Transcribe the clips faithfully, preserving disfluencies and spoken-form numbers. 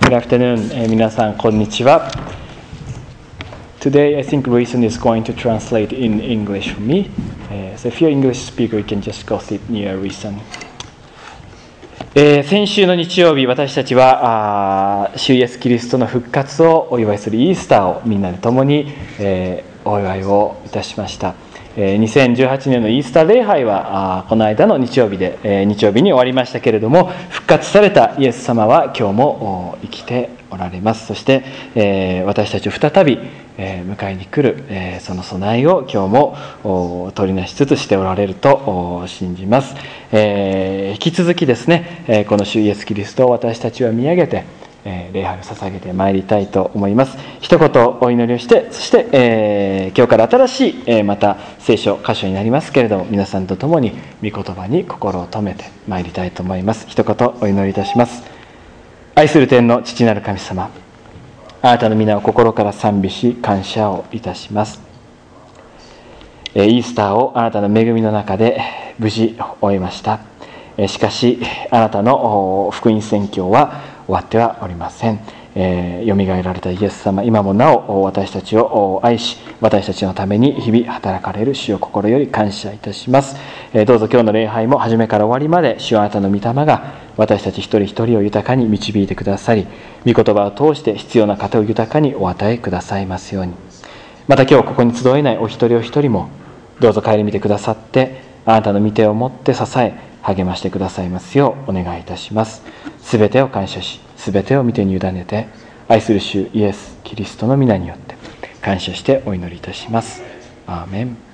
Good afternoon、えー、皆さんこんにちは。Today I think Reason is going to translate in English for me、uh, So if you're English speaker, you can just go sit near Reason、えー、先週の日曜日、私たちは主イエスキリストの復活をお祝いするイースターをみんなで共に、えー、お祝いをいたしました。にせんじゅうはちねんのイースター礼拝はこの間の日曜日で日曜日に終わりましたけれども、復活されたイエス様は今日も生きておられます。そして私たちを再び迎えに来るその備えを今日も取りなしつつしておられると信じます。引き続きですね、この主イエスキリストを私たちは見上げて礼拝を捧げてまいりたいと思います。一言お祈りをして、そして、えー、今日から新しい、えー、また聖書箇所になりますけれども、皆さんと共に御言葉に心を留めてまいりたいと思います。一言お祈りいたします。愛する天の父なる神様、あなたの皆を心から賛美し感謝をいたします。イースターをあなたの恵みの中で無事終えました。しかしあなたの福音宣教は終わってはおりません。えー、よみがえられたイエス様、今もなお私たちを愛し、私たちのために日々働かれる主を心より感謝いたします。えー、どうぞ今日の礼拝も初めから終わりまで主はあなたの御霊が私たち一人一人を豊かに導いてくださり、御言葉を通して必要な方を豊かにお与えくださいますように。また今日ここに集えないお一人お一人もどうぞ顧みてくださって、あなたの御手を持って支え励ましてくださいますようお願いいたします。すべてを感謝し、すべてを御手に委ねて、愛する主イエスキリストの皆によって感謝してお祈りいたします。アーメン。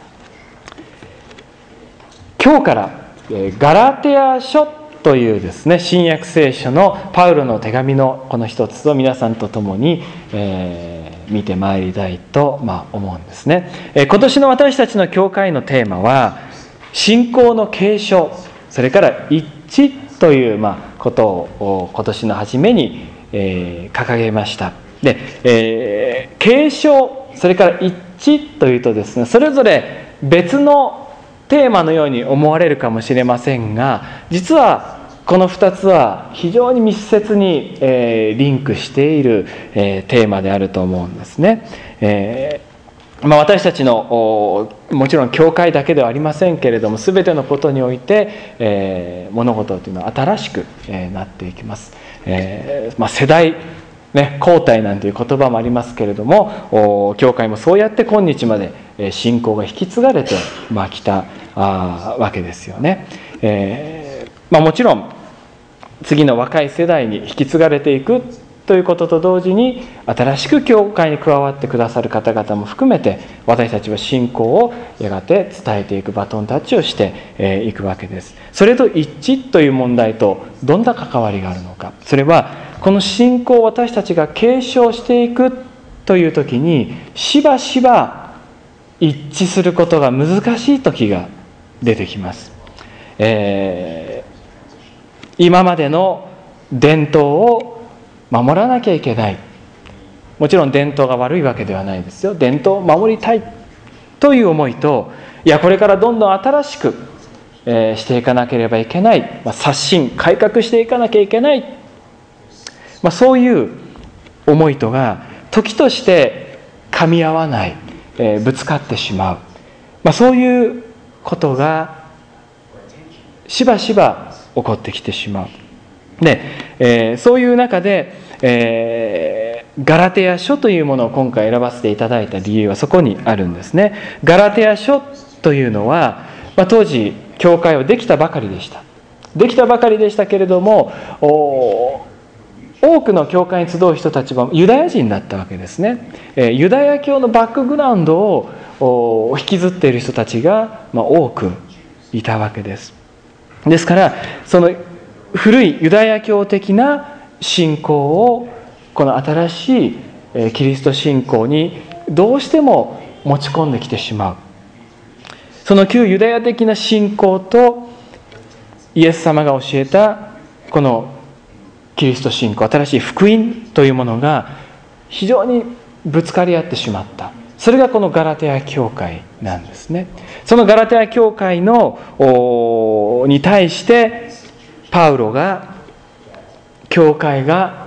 今日からガラテヤ書というですね、新約聖書のパウロの手紙のこの一つを皆さんと共に、えー、見てまいりたいと、まあ、思うんですね。えー、今年の私たちの教会のテーマは信仰の継承、それから一致という、まあ、ことを今年の初めに、えー、掲げました。で、えー、継承、それから一致というとですね、それぞれ別のテーマのように思われるかもしれませんが、実はこのふたつは非常に密接に、えー、リンクしている、えー、テーマであると思うんですね。えーまあ、私たちのもちろん教会だけではありませんけれども、全てのことにおいて、えー、物事というのは新しく、えー、なっていきます。えーまあ、世代、ね、交代なんていう言葉もありますけれども、教会もそうやって今日まで信仰が引き継がれて、まあ、きたあわけですよね。えーまあ、もちろん次の若い世代に引き継がれていくということと同時に、新しく教会に加わってくださる方々も含めて、私たちは信仰をやがて伝えていくバトンタッチをしていくわけです。それと一致という問題とどんな関わりがあるのか。それはこの信仰を私たちが継承していくという時に、しばしば一致することが難しい時が出てきます。えー、今までの伝統を守らなきゃいけない。もちろん伝統が悪いわけではないですよ。伝統を守りたいという思いと、いやこれからどんどん新しく、えー、していかなければいけない、まあ、刷新改革していかなきゃいけない、まあ、そういう思いとが時として噛み合わない、えー、ぶつかってしまう、まあ、そういうことがしばしば起こってきてしまう。で、えー、そういう中で、えー、ガラテヤ書というものを今回選ばせていただいた理由はそこにあるんですね。ガラテヤ書というのは、まあ、当時教会はできたばかりでしたできたばかりでしたけれども、多くの教会に集う人たちはユダヤ人だったわけですね。えー、ユダヤ教のバックグラウンドを引きずっている人たちが、まあ、多くいたわけです。ですからその古いユダヤ教的な信仰をこの新しいキリスト信仰にどうしても持ち込んできてしまう。その旧ユダヤ的な信仰とイエス様が教えたこのキリスト信仰、新しい福音というものが非常にぶつかり合ってしまった。それがこのガラテヤ教会なんですね。そのガラテヤ教会のに対してパウロが教会が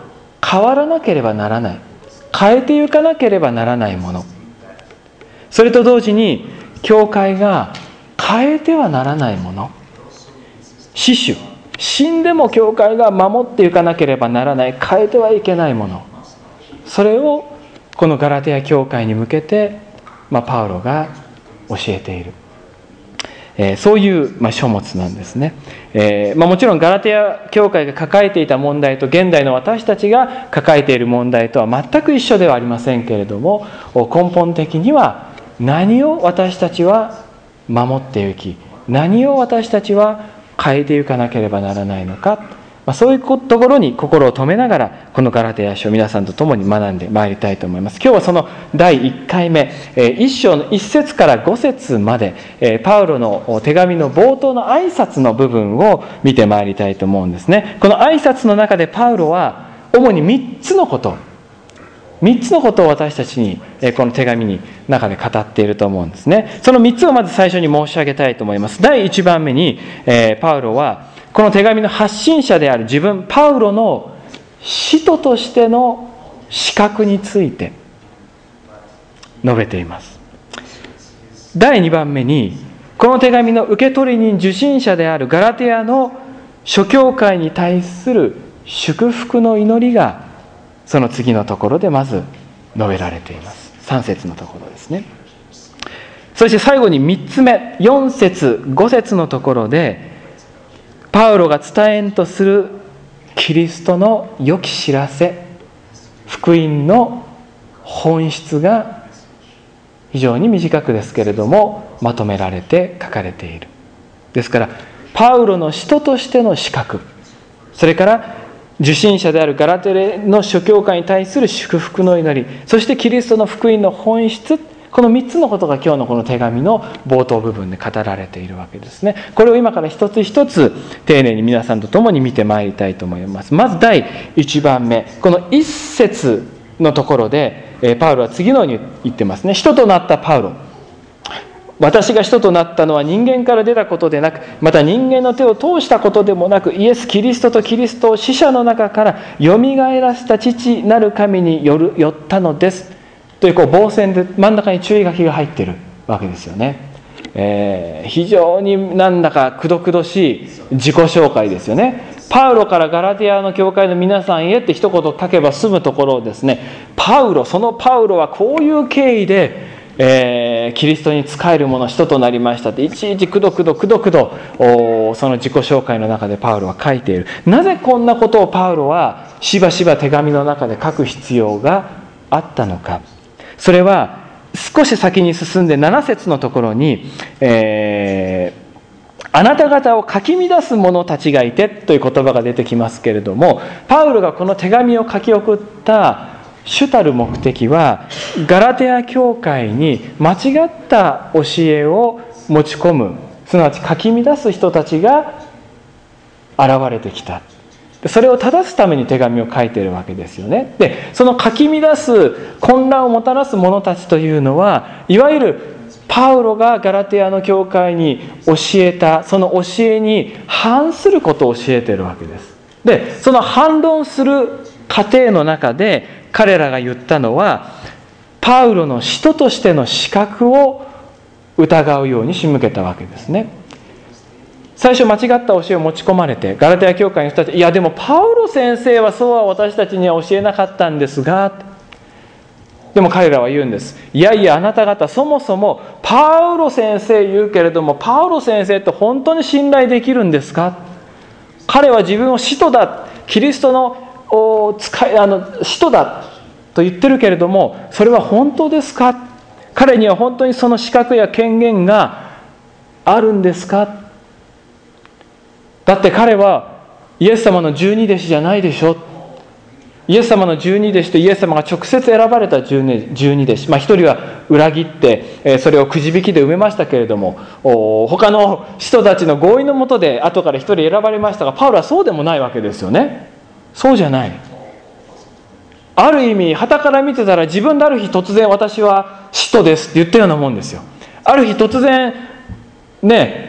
変わらなければならない、変えていかなければならないもの、それと同時に教会が変えてはならないもの、死守、死んでも教会が守っていかなければならない、変えてはいけないもの、それをこのガラテヤ教会に向けて、まあ、パウロが教えている、えー、そういう、まあ、書物なんですね。えーまあ、もちろんガラテヤ教会が抱えていた問題と現代の私たちが抱えている問題とは全く一緒ではありませんけれども、根本的には何を私たちは守っていき、何を私たちは変えていかなければならないのか、まあ、そういうところに心を留めながらこのガラテヤ書を皆さんと共に学んでまいりたいと思います。今日はそのだいいっかいめ、いっ章のいっ節からご節まで、パウロの手紙の冒頭の挨拶の部分を見てまいりたいと思うんですね。この挨拶の中でパウロは主にみっつのことみっつのことを私たちにこの手紙に中で語っていると思うんですね。そのみっつをまず最初に申し上げたいと思います。だいいちばんめにパウロはこの手紙の発信者である自分パウロの使徒としての資格について述べています。だいにばんめにこの手紙の受け取り人受信者であるガラテヤの諸教会に対する祝福の祈りがその次のところでまず述べられています。さん節のところですね。そして最後にみっつめよん節ご節のところでパウロが伝えんとするキリストの良き知らせ、福音の本質が非常に短くですけれどもまとめられて書かれている。ですからパウロの使徒としての資格、それから受信者であるガラテレの諸教会に対する祝福の祈り、そしてキリストの福音の本質、このみっつのことが今日のこの手紙の冒頭部分で語られているわけですね。これを今から一つ一つ丁寧に皆さんと共に見てまいりたいと思います。まずだいいちばんめ、このいっ節のところでパウロは次のように言ってますね。使徒となったパウロ、私が使徒となったのは人間から出たことでなく、また人間の手を通したことでもなく、イエス・キリストとキリストを死者の中からよみがえらせた父なる神によるよったのですという、こう傍線で真ん中に注意書きが入っているわけですよね。えー、非常になんだかくどくどしい自己紹介ですよね。パウロからガラテヤの教会の皆さんへって一言書けば済むところをですね、パウロ、そのパウロはこういう経緯でえー、キリストに仕える者人となりましたっていちいちくどくどくどくどその自己紹介の中でパウロは書いている。なぜこんなことをパウロはしばしば手紙の中で書く必要があったのか。それは少し先に進んでなな節のところに、えー、あなた方をかき乱す者たちがいてという言葉が出てきますけれども、パウロがこの手紙を書き送った主たる目的はガラテヤ教会に間違った教えを持ち込む、すなわちかき乱す人たちが現れてきた。それを正すために手紙を書いているわけですよね。で、そのかき乱す、混乱をもたらす者たちというのは、いわゆるパウロがガラテヤの教会に教えたその教えに反することを教えているわけです。で、その反論する過程の中で彼らが言ったのは、パウロの使徒としての資格を疑うように仕向けたわけですね。最初間違った教えを持ち込まれて、ガラテヤ教会の人たち、いやでもパウロ先生はそうは私たちには教えなかったんですが、でも彼らは言うんです。いやいや、あなた方そもそもパウロ先生言うけれども、パウロ先生って本当に信頼できるんですか？彼は自分を使徒だ、キリストの使いあの使徒だと言ってるけれども、それは本当ですか？彼には本当にその資格や権限があるんですか？だって彼はイエス様の十二弟子じゃないでしょ。イエス様の十二弟子とイエス様が直接選ばれた十二弟子、まあ、一人は裏切ってそれをくじ引きで埋めましたけれども、他の使徒たちの合意のもとで後から一人選ばれましたが、パウロはそうでもないわけですよね。そうじゃない。ある意味傍から見てたら、自分である日突然私は使徒ですって言ったようなもんですよ。ある日突然ね、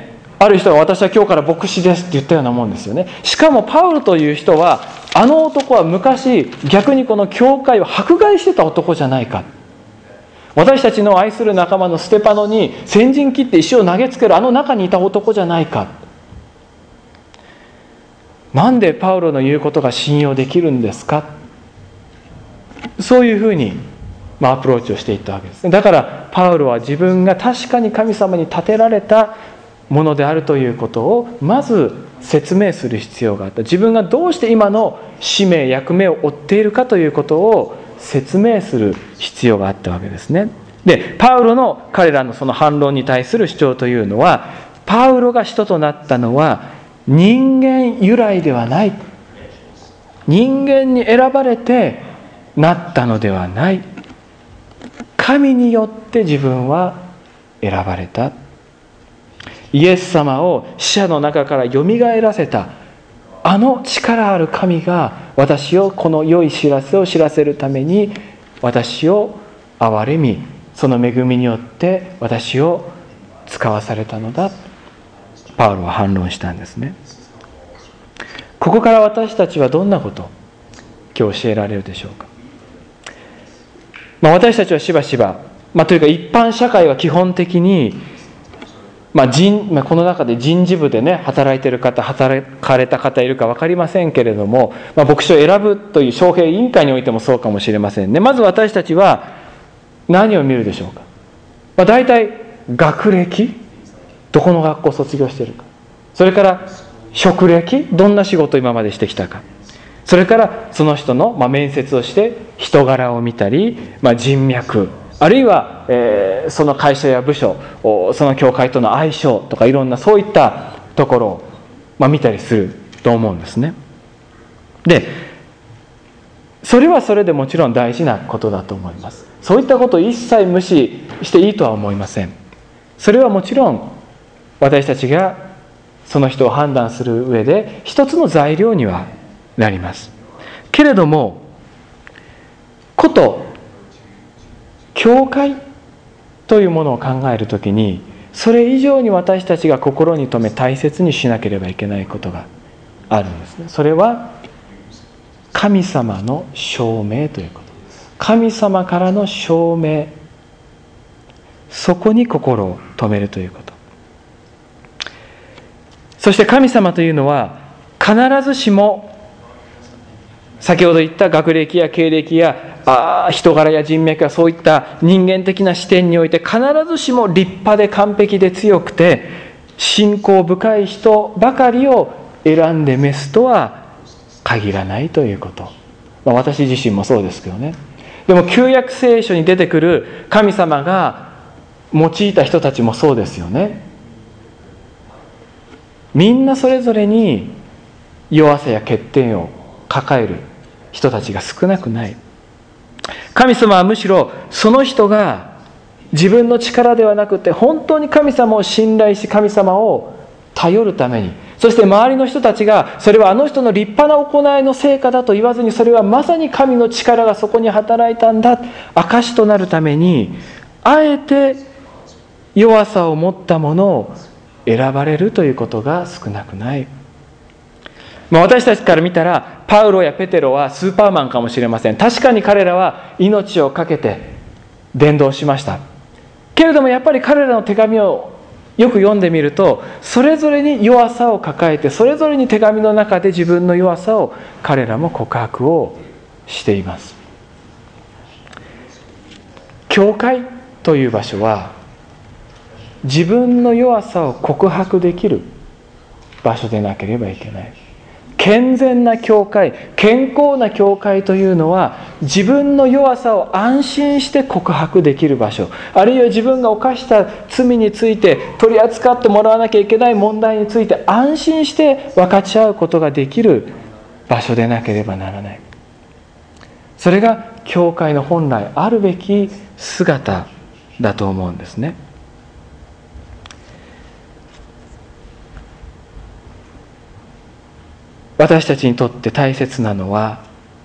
ある人が私は今日から牧師ですって言ったようなもんですよね。しかもパウロという人は、あの男は昔逆にこの教会を迫害してた男じゃないか。私たちの愛する仲間のステパノに先陣切って石を投げつけるあの中にいた男じゃないか。なんでパウロの言うことが信用できるんですか。そういうふうに、まあ、アプローチをしていったわけですね。だからパウロは自分が確かに神様に立てられたものであるということをまず説明する必要があった。自分がどうして今の使命役目を負っているかということを説明する必要があったわけですね。で、パウロの彼らのその反論に対する主張というのは、パウロが使徒となったのは人間由来ではない、人間に選ばれてなったのではない、神によって自分は選ばれた。イエス様を死者の中からよみがえらせたあの力ある神が私をこの良い知らせを知らせるために私を憐れみ、その恵みによって私を使わされたのだ。パウロは反論したんですね。ここから私たちはどんなことを今日教えられるでしょうか。まあ、私たちはしばしば、まあ、というか一般社会は基本的に、まあ人まあ、この中で人事部でね働いている方、働かれた方いるか分かりませんけれども、まあ、牧師を選ぶという招聘委員会においてもそうかもしれませんね。まず私たちは何を見るでしょうか。まあ、大体学歴、どこの学校を卒業しているか、それから職歴、どんな仕事を今までしてきたか、それからその人のまあ面接をして人柄を見たり、まあ、人脈、あるいは、えー、その会社や部署、その教会との相性とかいろんなそういったところを、まあ、見たりすると思うんですね。で、それはそれでもちろん大事なことだと思います。そういったことを一切無視していいとは思いません。それはもちろん私たちがその人を判断する上で一つの材料にはなります。けれども、こと教会というものを考えるときに、それ以上に私たちが心に留め大切にしなければいけないことがあるんですね。それは神様の証明ということ。神様からの証明、そこに心を留めるということ。そして神様というのは必ずしも先ほど言った学歴や経歴やあ人柄や人脈やそういった人間的な視点において必ずしも立派で完璧で強くて信仰深い人ばかりを選んで召すとは限らないということ、まあ、私自身もそうですけどね。でも旧約聖書に出てくる神様が用いた人たちもそうですよね。みんなそれぞれに弱さや欠点を抱える人たちが少なくない。神様はむしろその人が自分の力ではなくて本当に神様を信頼し神様を頼るために、そして周りの人たちがそれはあの人の立派な行いの成果だと言わずに、それはまさに神の力がそこに働いたんだ証となるために、あえて弱さを持ったものを選ばれるということが少なくない。まあ、私たちから見たらパウロやペテロはスーパーマンかもしれません。確かに彼らは命を懸けて伝道しましたけれども、やっぱり彼らの手紙をよく読んでみると、それぞれに弱さを抱えて、それぞれに手紙の中で自分の弱さを彼らも告白をしています。教会という場所は自分の弱さを告白できる場所でなければいけない。健全な教会、健康な教会というのは自分の弱さを安心して告白できる場所、あるいは自分が犯した罪について取り扱ってもらわなきゃいけない問題について安心して分かち合うことができる場所でなければならない。それが教会の本来あるべき姿だと思うんですね。私たちにとって大切なのは、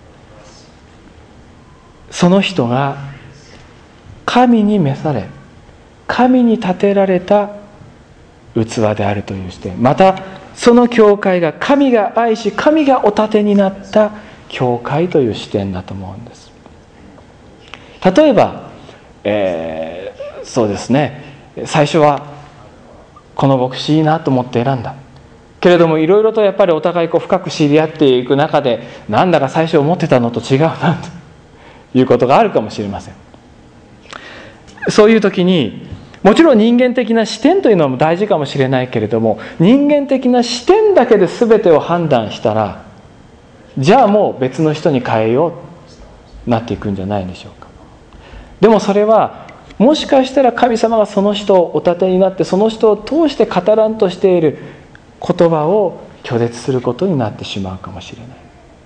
その人が神に召され、神に立てられた器であるという視点、またその教会が神が愛し神がお立てになった教会という視点だと思うんです。例えば、えー、そうですね、最初はこの牧師いいなと思って選んだけれども、いろいろとやっぱりお互いこう深く知り合っていく中で、なんだか最初思ってたのと違うなということがあるかもしれません。そういう時にもちろん人間的な視点というのも大事かもしれないけれども、人間的な視点だけで全てを判断したら、じゃあもう別の人に変えようとなっていくんじゃないでしょうか。でもそれはもしかしたら神様がその人をお立てになって、その人を通して語らんとしている言葉を拒絶することになってしまうかもしれない。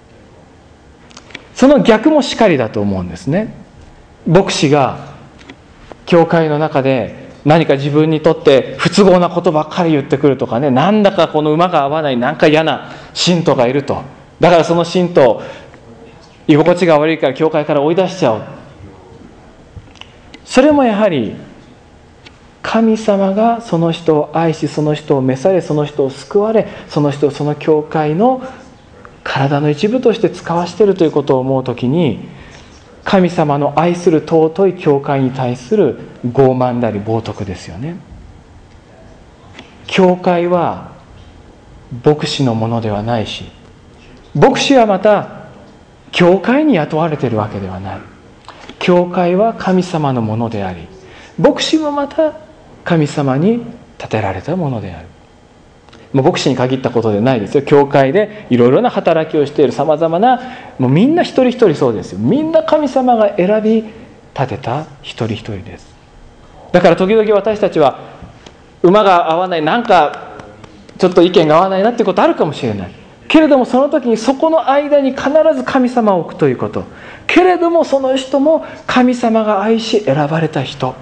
その逆もしかりだと思うんですね。牧師が教会の中で何か自分にとって不都合なことばっかり言ってくるとかね、なんだかこの馬が合わない、なんか嫌な信徒がいると、だからその信徒居心地が悪いから教会から追い出しちゃおう、それもやはり神様がその人を愛し、その人を召され、その人を救われ、その人をその教会の体の一部として使わしているということを思うときに、神様の愛する尊い教会に対する傲慢であり冒涜ですよね。教会は牧師のものではないし、牧師はまた教会に雇われているわけではない。教会は神様のものであり、牧師もまた神様に立てられたものである。もう牧師に限ったことでないですよ。教会でいろいろな働きをしているさまざまな、もうみんな一人一人そうですよ。みんな神様が選び立てた一人一人です。だから時々私たちは馬が合わない、なんかちょっと意見が合わないなっていうことあるかもしれない。けれどもその時にそこの間に必ず神様を置くということ。けれどもその人も神様が愛し選ばれた人。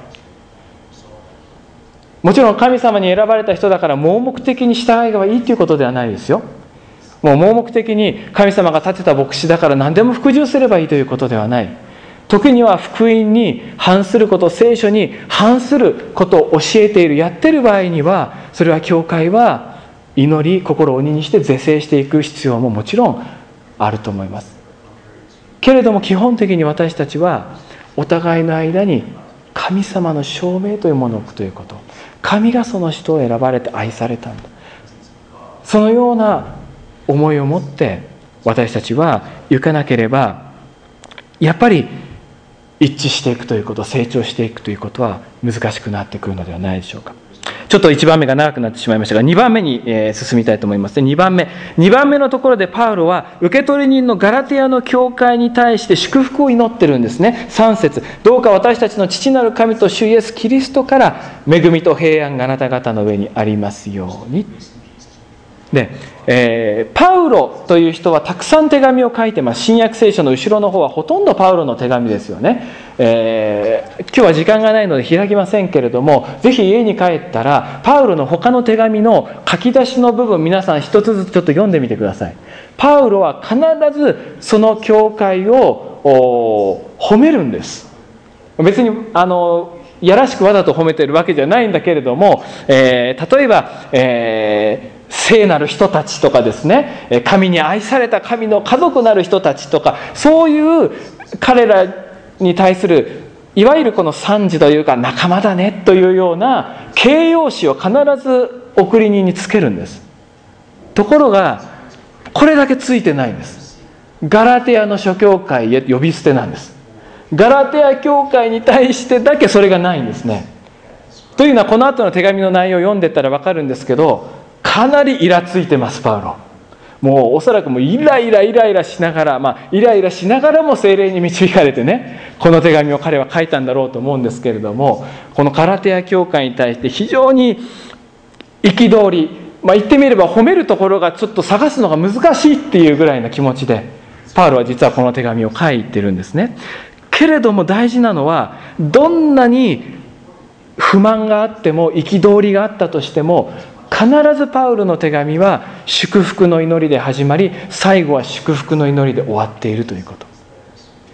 もちろん神様に選ばれた人だから盲目的に従いがいいということではないですよ。もう盲目的に神様が立てた牧師だから何でも服従すればいいということではない。時には福音に反すること、聖書に反することを教えている、やっている場合には、それは教会は祈り、心を鬼にして是正していく必要ももちろんあると思います。けれども基本的に私たちはお互いの間に神様の証明というものを置くということ。神がその人を選ばれて愛されたんだ、そのような思いを持って私たちは行かなければ、やっぱり一致していくということ、成長していくということは難しくなってくるのではないでしょうか。ちょっといちばんめが長くなってしまいましたが、にばんめに進みたいと思います。にばんめにばんめのところでパウロは受取人のガラテヤの教会に対して祝福を祈ってるんですね。さん節、どうか私たちの父なる神と主イエスキリストから恵みと平安があなた方の上にありますように。で、えー、パウロという人はたくさん手紙を書いてます。新約聖書の後ろの方はほとんどパウロの手紙ですよね。えー、今日は時間がないので開きませんけれども、ぜひ家に帰ったらパウロの他の手紙の書き出しの部分、皆さん一つずつちょっと読んでみてください。パウロは必ずその教会を褒めるんです。別にあのやらしくわざと褒めてるわけじゃないんだけれども、えー、例えば、えー聖なる人たちとかですね、神に愛された神の家族なる人たちとか、そういう彼らに対するいわゆるこの賛辞というか仲間だねというような形容詞を必ず送り人につけるんです。ところがこれだけついてないんです。ガラテヤの諸教会へ呼び捨てなんです。ガラテヤ教会に対してだけそれがないんですね。というのはこの後の手紙の内容を読んでったら分かるんですけど、かなりイラついてます、パウロ。もうおそらくもうイライライライラしながら、まあイライラしながらも聖霊に導かれてね、この手紙を彼は書いたんだろうと思うんですけれども、このガラテヤ教会に対して非常に憤り、まあ言ってみれば褒めるところがちょっと探すのが難しいっていうぐらいの気持ちで、パウロは実はこの手紙を書いてるんですね。けれども大事なのは、どんなに不満があっても憤りがあったとしても、必ずパウロの手紙は祝福の祈りで始まり、最後は祝福の祈りで終わっているということ。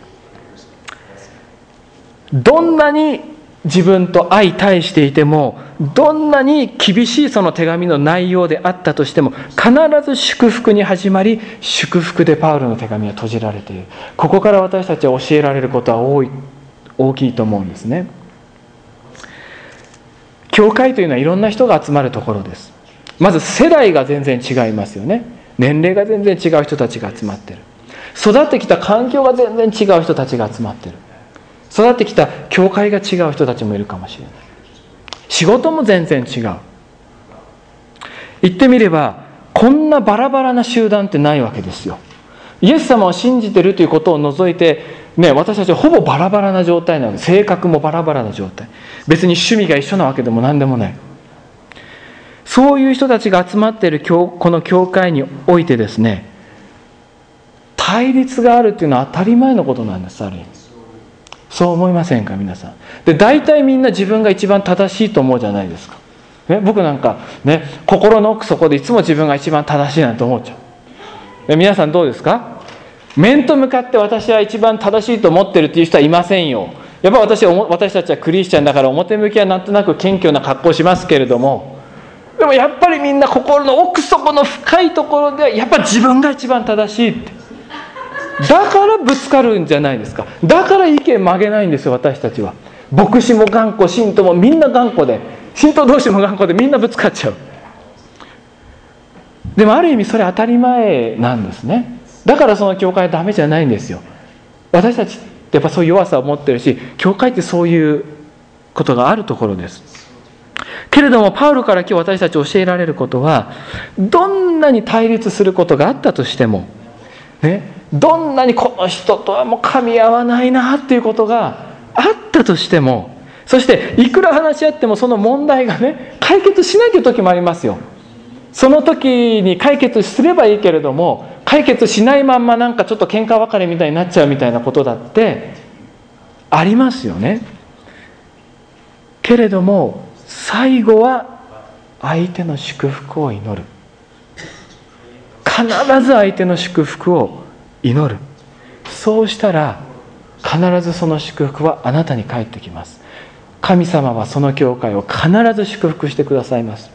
どんなに自分と相対していても、 どんなに厳しいその手紙の内容であったとしても、必ず祝福に始まり、祝福でパウロの手紙は閉じられている。ここから私たちは教えられることは多い大きいと思うんですね。教会というのはいろんな人が集まるところです。まず世代が全然違いますよね。年齢が全然違う人たちが集まってる。育ってきた環境が全然違う人たちが集まってる。育ってきた教会が違う人たちもいるかもしれない。仕事も全然違う。言ってみれば、こんなバラバラな集団ってないわけですよ。イエス様を信じているということを除いて、ね、私たちはほぼバラバラな状態なので、性格もバラバラな状態。別に趣味が一緒なわけでも何でもない。そういう人たちが集まっているこの教会においてですね、対立があるっていうのは当たり前のことなんです、ある意味。そう思いませんか、皆さん。で、大体みんな自分が一番正しいと思うじゃないですか。ね、僕なんかね、心の奥底でいつも自分が一番正しいなんて思っちゃう。で、皆さんどうですか？面と向かって私は一番正しいと思ってるっていう人はいませんよ。やっぱ私は私たちはクリスチャンだから表向きはなんとなく謙虚な格好をしますけれども、でもやっぱりみんな心の奥底の深いところではやっぱ自分が一番正しいって。だからぶつかるんじゃないですか。だから意見曲げないんですよ、私たちは。牧師も頑固、信徒もみんな頑固で、信徒同士も頑固でみんなぶつかっちゃう。でもある意味それ当たり前なんですね。だからその教会はダメじゃないんですよ。私たちってやっぱそういう弱さを持ってるし、教会ってそういうことがあるところです。けれどもパウロから今日私たち教えられることは、どんなに対立することがあったとしてもね、どんなにこの人とはもう噛み合わないなっていうことがあったとしても、そしていくら話し合ってもその問題がね解決しないという時もありますよ。その時に解決すればいいけれども、解決しないまんまなんかちょっと喧嘩別れみたいになっちゃうみたいなことだってありますよね。けれども最後は相手の祝福を祈る。必ず相手の祝福を祈る。そうしたら必ずその祝福はあなたに返ってきます。神様はその教会を必ず祝福してくださいます。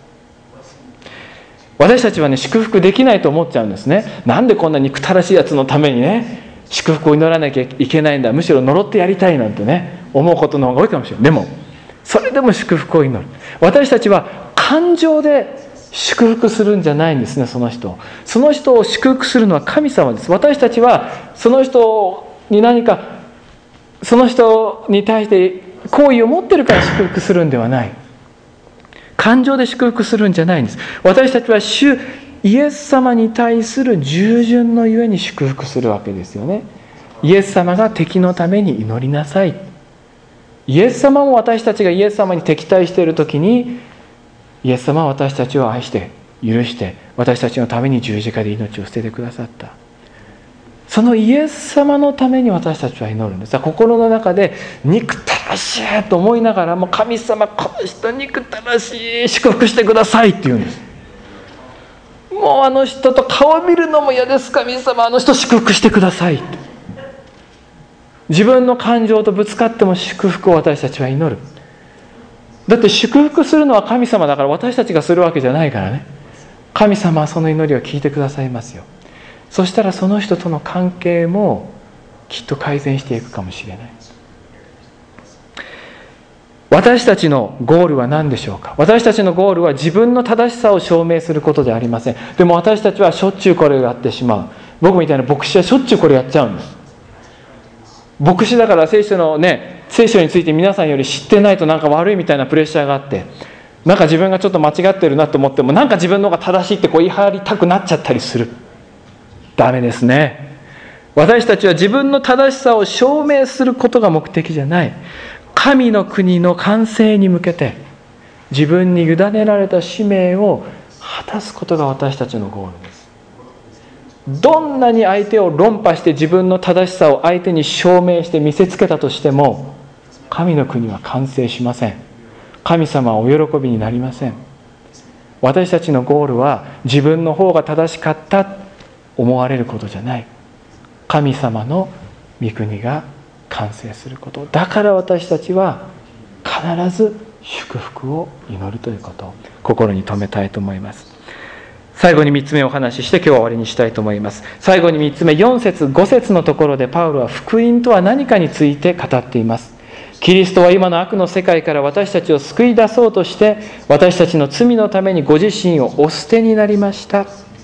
私たちはね、祝福できないと思っちゃうんですね。なんでこんな憎たらしいやつのためにね祝福を祈らなきゃいけないんだ、むしろ呪ってやりたいなんてね思うことの方が多いかもしれない。でもそれでも祝福を祈る。私たちは感情で祝福するんじゃないんですね。その人その人を祝福するのは神様です。私たちはその人に何かその人に対して好意を持ってるから祝福するんではない。感情で祝福するんじゃないんです。私たちは主イエス様に対する従順のゆえに祝福するわけですよね。イエス様が敵のために祈りなさい。イエス様も私たちがイエス様に敵対している時に、イエス様は私たちを愛して許して私たちのために十字架で命を捨ててくださった。そのイエス様のために私たちは祈るんです。心の中で憎たらしいと思いながらも、神様この人憎たらしい、祝福してくださいって言うんです。もうあの人と顔見るのも嫌です、神様あの人祝福してくださいって。自分の感情とぶつかっても祝福を私たちは祈る。だって祝福するのは神様だから、私たちがするわけじゃないからね。神様はその祈りを聞いてくださいますよ。そしたらその人との関係もきっと改善していくかもしれない。私たちのゴールは何でしょうか。私たちのゴールは自分の正しさを証明することではありません。でも私たちはしょっちゅうこれをやってしまう。僕みたいな牧師はしょっちゅうこれやっちゃうんです。牧師だから聖書のね、聖書について皆さんより知ってないとなんか悪いみたいなプレッシャーがあって、なんか自分がちょっと間違ってるなと思っても、なんか自分の方が正しいってこう言い張りたくなっちゃったりする。ダメですね。私たちは自分の正しさを証明することが目的じゃない。神の国の完成に向けて自分に委ねられた使命を果たすことが私たちのゴールです。どんなに相手を論破して自分の正しさを相手に証明して見せつけたとしても、神の国は完成しません。神様はお喜びになりません。私たちのゴールは自分の方が正しかったと思われることじゃない。神様の御国が完成すること。だから私たちは必ず祝福を祈るということを心に留めたいと思います。最後にみっつめをお話しして今日は終わりにしたいと思います。最後にみっつめ、よん節ご節のところでパウロは福音とは何かについて語っています。キリストは今の悪の世界から私たちを救い出そうとして私たちの罪のためにご自身をお捨てになりました。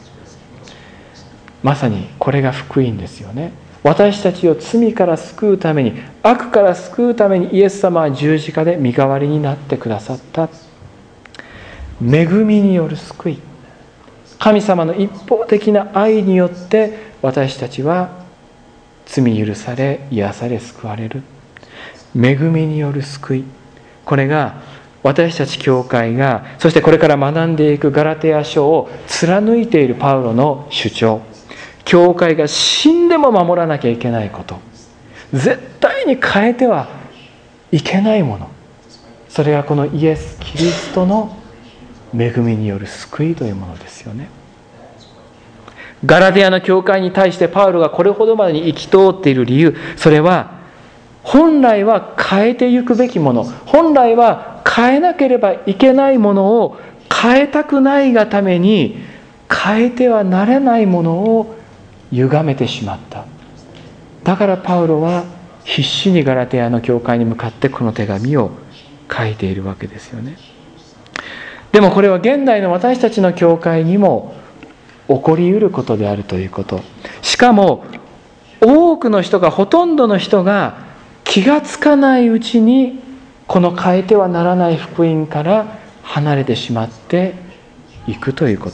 まさにこれが福音ですよね。私たちを罪から救うために、悪から救うためにイエス様は十字架で身代わりになってくださった。恵みによる救い、神様の一方的な愛によって私たちは罪許され、癒され、救われる。恵みによる救い、これが私たち教会が、そしてこれから学んでいくガラテヤ書を貫いているパウロの主張、教会が死んでも守らなきゃいけないこと、絶対に変えてはいけないもの、それがこのイエス・キリストの恵みによる救いというものですよね。ガラテヤの教会に対してパウロがこれほどまでに生き通っている理由、それは本来は変えていくべきもの、本来は変えなければいけないものを変えたくないがために変えてはなれないものを歪めてしまった。だからパウロは必死にガラテヤの教会に向かってこの手紙を書いているわけですよね。でもこれは現代の私たちの教会にも起こりうることであるということ、しかも多くの人が、ほとんどの人が気がつかないうちにこの変えてはならない福音から離れてしまっていくということ。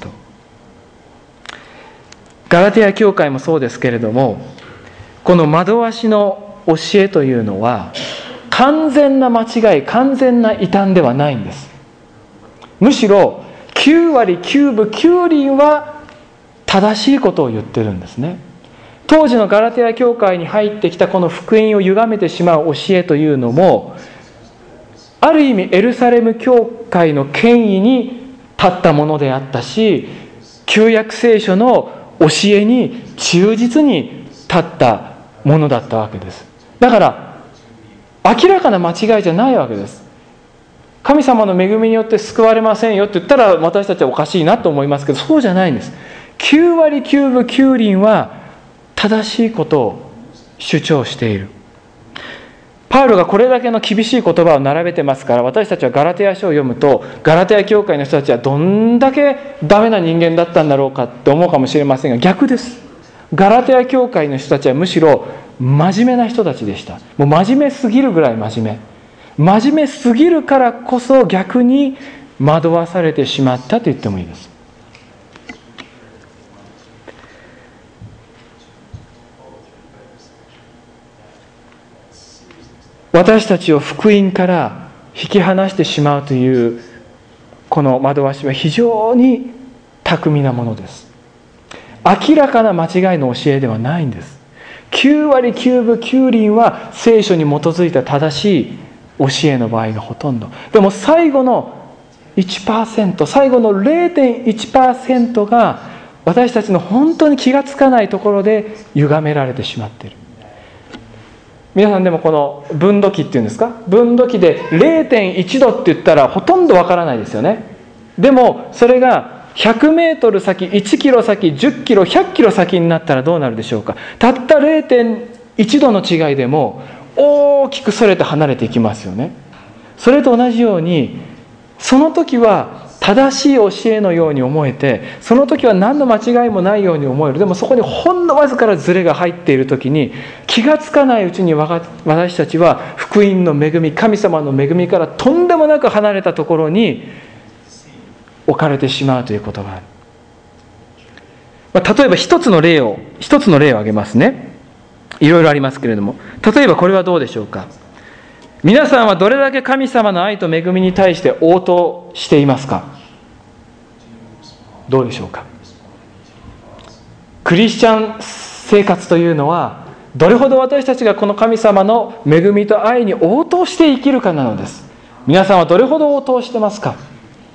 ガラテヤ教会もそうですけれども、この惑わしの教えというのは完全な間違い、完全な異端ではないんです。むしろきゅうわりきゅうぶきゅうりんは正しいことを言ってるんですね。当時のガラテヤ教会に入ってきたこの福音を歪めてしまう教えというのも、ある意味エルサレム教会の権威に立ったものであったし、旧約聖書の教えに忠実に立ったものだったわけです。だから明らかな間違いじゃないわけです。神様の恵みによって救われませんよって言ったら私たちはおかしいなと思いますけど、そうじゃないんです。きゅうわりきゅうぶきゅうりんは正しいことを主張している。パウロがこれだけの厳しい言葉を並べてますから、私たちはガラテヤ書を読むと、ガラテヤ教会の人たちはどんだけダメな人間だったんだろうかって思うかもしれませんが、逆です。ガラテヤ教会の人たちはむしろ真面目な人たちでした。もう真面目すぎるぐらい真面目。真面目すぎるからこそ逆に惑わされてしまったと言ってもいいです。私たちを福音から引き離してしまうというこの惑わしは非常に巧みなものです。明らかな間違いの教えではないんです。きゅうわりきゅうぶきゅうりんは聖書に基づいた正しい教えの場合がほとんど。でも最後の いちパーセント、最後の れいてんいちパーセント が私たちの本当に気がつかないところで歪められてしまっている。皆さんでもこの分度器っていうんですか、分度器で れいてんいちどって言ったらほとんどわからないですよね。でもそれがひゃくメートル先、いちキロ先、じゅっキロ、ひゃっキロ先になったらどうなるでしょうか。たった れいてんいちどの違いでも大きくそれて離れていきますよね。それと同じように、その時は正しい教えのように思えて、その時は何の間違いもないように思える。でもそこにほんのわずかなズレが入っている時に、気がつかないうちに私たちは福音の恵み、神様の恵みからとんでもなく離れたところに置かれてしまうということがある。まあ、例えば一つの例を一つの例を挙げますね。いろいろありますけれども、例えばこれはどうでしょうか。皆さんはどれだけ神様の愛と恵みに対して応答していますか。どうでしょうか。クリスチャン生活というのは、どれほど私たちがこの神様の恵みと愛に応答して生きるかなのです。皆さんはどれほど応答してますか。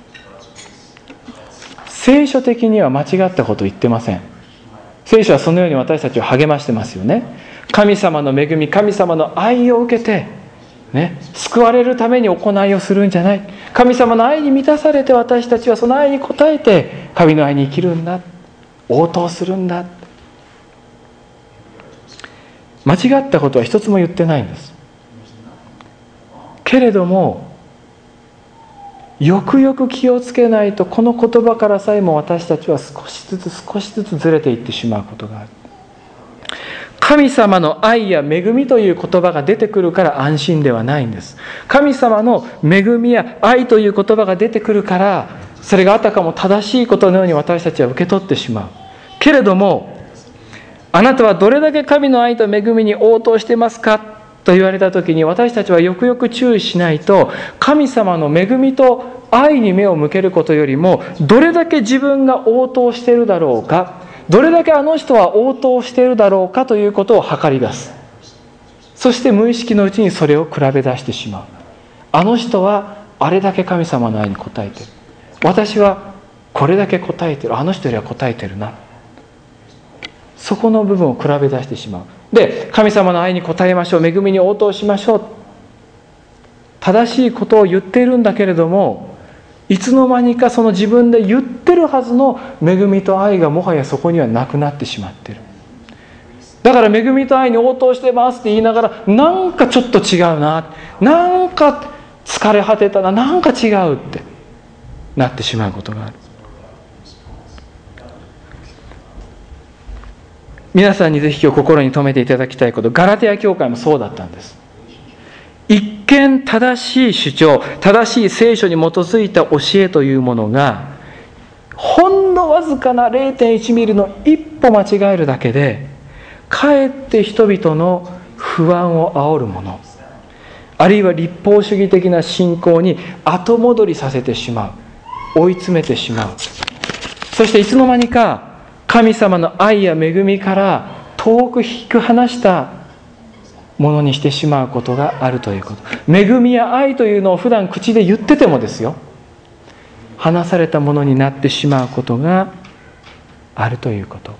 聖書的には間違ったことを言ってません。聖書はそのように私たちを励ましてますよね。神様の恵み、神様の愛を受けてね、救われるために行いをするんじゃない。神様の愛に満たされて、私たちはその愛に応えて神の愛に生きるんだ、応答するんだ。間違ったことは一つも言ってないんです。けれどもよくよく気をつけないと、この言葉からさえも私たちは少しずつ少しずつずれていってしまうことがある。神様の愛や恵みという言葉が出てくるから安心ではないんです。神様の恵みや愛という言葉が出てくるから、それがあたかも正しいことのように私たちは受け取ってしまう。けれども、あなたはどれだけ神の愛と恵みに応答してますかと言われたときに、私たちはよくよく注意しないと、神様の恵みと愛に目を向けることよりも、どれだけ自分が応答しているだろうか、どれだけあの人は応答しているだろうかということを測り出す。そして無意識のうちにそれを比べ出してしまう。あの人はあれだけ神様の愛に応えている、私はこれだけ応えている、あの人よりは応えているな。そこの部分を比べ出してしまう。で、神様の愛に応えましょう、恵みに応答しましょう、正しいことを言っているんだけれども、いつの間にかその自分で言ってるはずの恵みと愛がもはやそこにはなくなってしまっている。だから恵みと愛に応答してますって言いながら、なんかちょっと違うな、なんか疲れ果てたな、なんか違うってなってしまうことがある。皆さんにぜひ今日心に留めていただきたいこと、ガラテヤ教会もそうだったんです。一見正しい主張、正しい聖書に基づいた教えというものが、ほんのわずかな れいてんいち ミリの一歩間違えるだけで、かえって人々の不安を煽るもの、あるいは立法主義的な信仰に後戻りさせてしまう、追い詰めてしまう。そしていつの間にか神様の愛や恵みから遠く引き離したものにしてしまうことがあるということ。恵みや愛というのを普段口で言っててもですよ、離されたものになってしまうことがあるということ。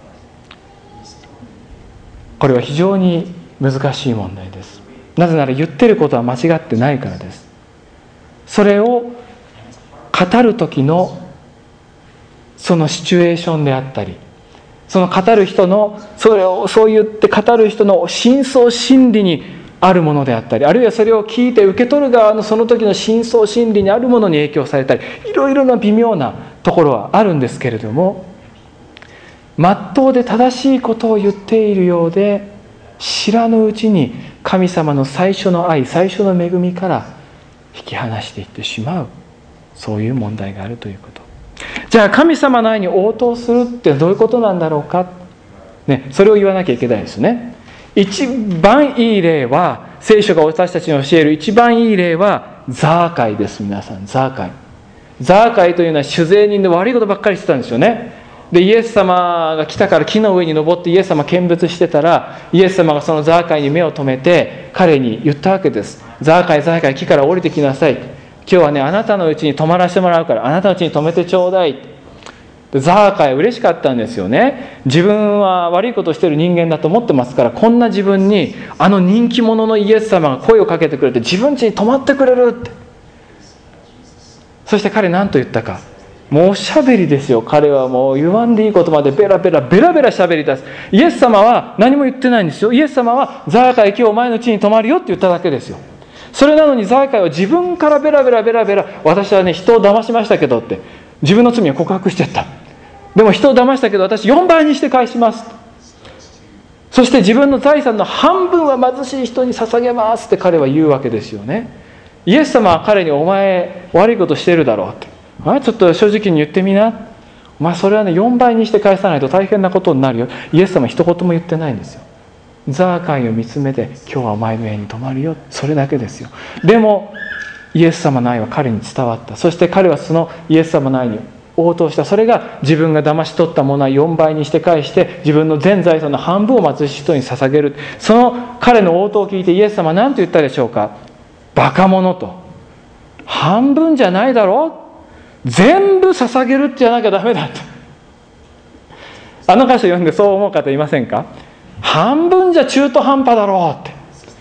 これは非常に難しい問題です。なぜなら言ってることは間違ってないからです。それを語る時のそのシチュエーションであったり、その語る人のそれをそう言って語る人の深層心理にあるものであったり、あるいはそれを聞いて受け取る側のその時の深層心理にあるものに影響されたり、いろいろな微妙なところはあるんですけれども、真っ当で正しいことを言っているようで、知らぬうちに神様の最初の愛、最初の恵みから引き離していってしまう、そういう問題があるということ。じゃあ神様の愛に応答するってどういうことなんだろうか、ね、それを言わなきゃいけないですね。一番いい例は、聖書が私たちに教える一番いい例はザーカイです。皆さん、ザーカイザーカイというのは酒税人で悪いことばっかりしてたんですよね。でイエス様が来たから木の上に登ってイエス様見物してたら、イエス様がそのザーカイに目を留めて彼に言ったわけです。ザーカイザーカイ、木から降りてきなさい、今日はねあなたのうちに泊まらせてもらうから、あなたのうちに泊めてちょうだい。でザーカイ嬉しかったんですよね。自分は悪いことをしている人間だと思ってますから、こんな自分にあの人気者のイエス様が声をかけてくれて、自分家に泊まってくれるって。そして彼何と言ったか、もうおしゃべりですよ。彼はもう言わんでいいことまでベラベラベラベラしゃべり出す。イエス様は何も言ってないんですよ。イエス様はザーカイ今日お前の家に泊まるよって言っただけですよ。それなのにザーカイは自分からベラベラベラベラ、私はね人を騙しましたけどって自分の罪を告白していった。でも人を騙したけど私よんばいにして返します。そして自分の財産の半分は貧しい人に捧げますって彼は言うわけですよね。イエス様は彼に、お前悪いことしてるだろうって、あちょっと正直に言ってみな、お前それはねよんばいにして返さないと大変なことになるよ。イエス様は一言も言ってないんですよ。ザーカイを見つめて、今日はお前の家に泊まるよ、それだけですよ。でもイエス様の愛は彼に伝わった。そして彼はそのイエス様の愛に応答した。それが自分が騙し取ったものはよんばいにして返して、自分の全財産の半分を貧しい人に捧げる。その彼の応答を聞いてイエス様は何と言ったでしょうか。バカ者と、半分じゃないだろう、全部捧げるってじゃなきゃダメだって。あの箇所読んでそう思う方いませんか。半分じゃ中途半端だろうって。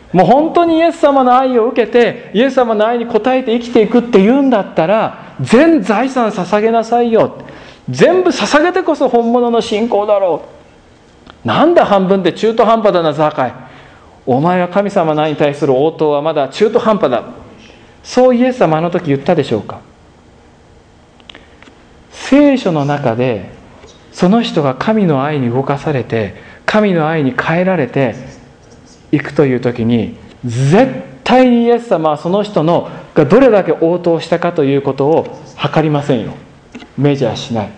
もう本当にイエス様の愛を受けてイエス様の愛に応えて生きていくっていうんだったら、全財産捧げなさいよ。全部捧げてこそ本物の信仰だろう。なんだ半分で中途半端だなザーカイ。お前は神様の愛に対する応答はまだ中途半端だ。そうイエス様あの時言ったでしょうか。聖書の中でその人が神の愛に動かされて神の愛に変えられていくという時に、絶対にイエス様はその人のがどれだけ応答したかということを測りませんよ。メジャーしない。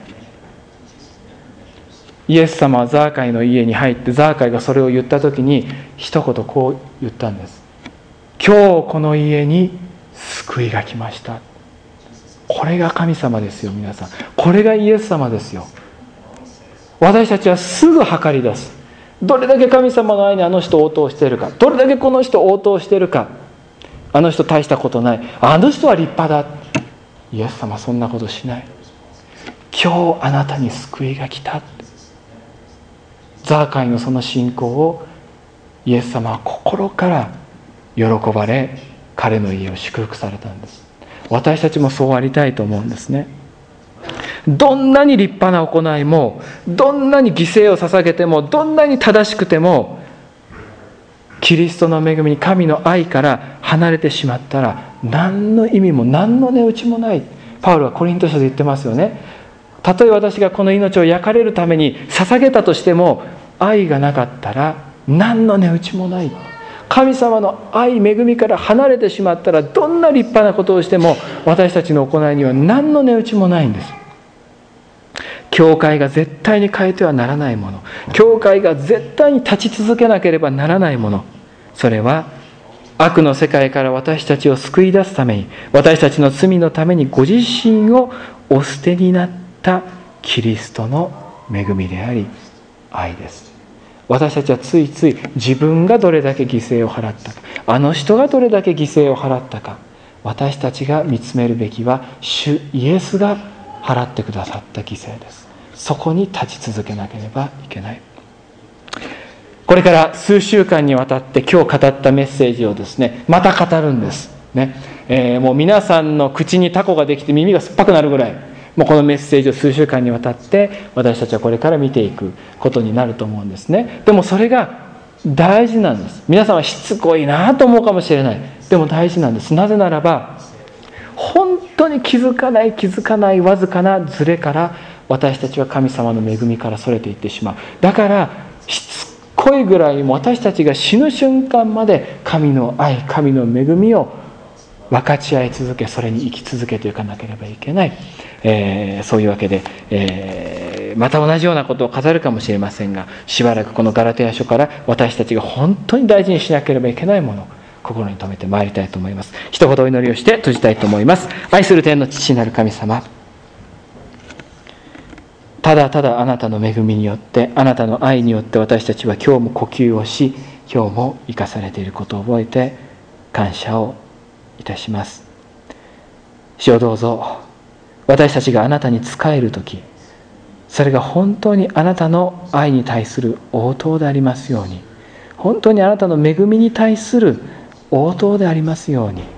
イエス様はザーカイの家に入って、ザーカイがそれを言った時に一言こう言ったんです。今日この家に救いが来ました。これが神様ですよ皆さん。これがイエス様ですよ。私たちはすぐ測り出す。どれだけ神様の愛にあの人応答しているか、どれだけこの人応答しているか。あの人大したことない、あの人は立派だ。イエス様そんなことしない。今日あなたに救いが来た。ザーカイのその信仰をイエス様は心から喜ばれ、彼の家を祝福されたんです。私たちもそうありたいと思うんですね。どんなに立派な行いも、どんなに犠牲を捧げても、どんなに正しくても、キリストの恵みに神の愛から離れてしまったら何の意味も何の値打ちもない。パウロはコリント書で言ってますよね。たとえ私がこの命を焼かれるために捧げたとしても、愛がなかったら何の値打ちもない。神様の愛恵みから離れてしまったら、どんな立派なことをしても私たちの行いには何の値打ちもないんです。教会が絶対に変えてはならないもの、教会が絶対に立ち続けなければならないもの、それは悪の世界から私たちを救い出すために、私たちの罪のためにご自身をお捨てになったキリストの恵みであり愛です。私たちはついつい自分がどれだけ犠牲を払ったか、あの人がどれだけ犠牲を払ったか、私たちが見つめるべきは主イエスが払ってくださった犠牲です。そこに立ち続けなければいけない。これから数週間にわたって今日語ったメッセージをですね、また語るんですね。えー、もう皆さんの口にタコができて耳が酸っぱくなるぐらい、もうこのメッセージを数週間にわたって私たちはこれから見ていくことになると思うんですね。でもそれが大事なんです。皆さんはしつこいなと思うかもしれない。でも大事なんです。なぜならば、本当に気づかない気づかないわずかなズレから私たちは神様の恵みからそれていってしまう。だからしつこいぐらいも私たちが死ぬ瞬間まで神の愛、神の恵みを分かち合い続け、それに生き続けていかなければいけない、えー、そういうわけで、えー、また同じようなことを語るかもしれませんが、しばらくこのガラテヤ書から私たちが本当に大事にしなければいけないものを心に留めてまいりたいと思います。一言お祈りをして閉じたいと思います。愛する天の父なる神様、ただただあなたの恵みによって、あなたの愛によって私たちは今日も呼吸をし、今日も生かされていることを覚えて感謝をいたします。主をどうぞ私たちがあなたに仕えるとき、それが本当にあなたの愛に対する応答でありますように、本当にあなたの恵みに対する応答でありますように。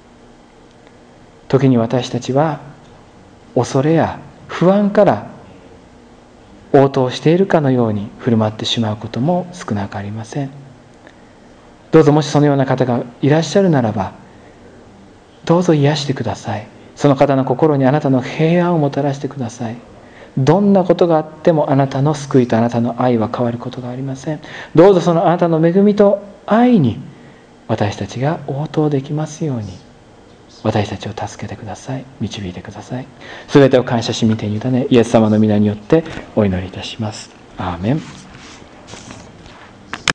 時に私たちは恐れや不安から応答しているかのように振る舞ってしまうことも少なくありません。どうぞもしそのような方がいらっしゃるならば、どうぞ癒してください。その方の心にあなたの平安をもたらしてください。どんなことがあってもあなたの救いとあなたの愛は変わることがありません。どうぞそのあなたの恵みと愛に私たちが応答できますように、私たちを助けてください。導いてください。すべてを感謝し御手に委ね、イエス様の皆によってお祈りいたします。アーメン。